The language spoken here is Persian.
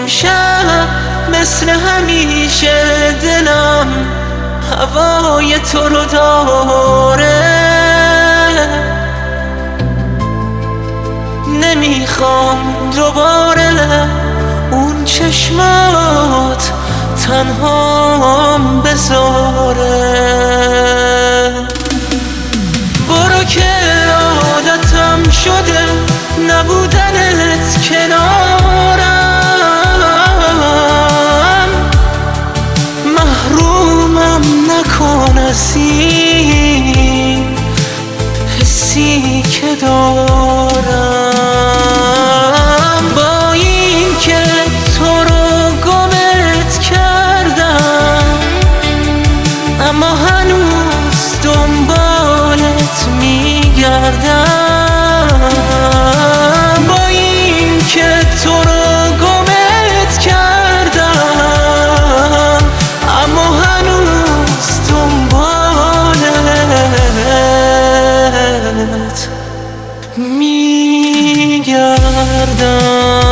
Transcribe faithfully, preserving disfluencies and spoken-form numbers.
امشب مثل همیشه دلم هوای تو رو داره. نمیخوام دوباره اون چشمات تنهام بذاره. برو که عادتم شده نبودنت کنارم، محرومم نکن از این حسی که دارم. با این که تو رو گمت کردم اما هنوز دنبالت میگردم. با این که تو رو گمت کردم اما هنوز دنبالت میگردم.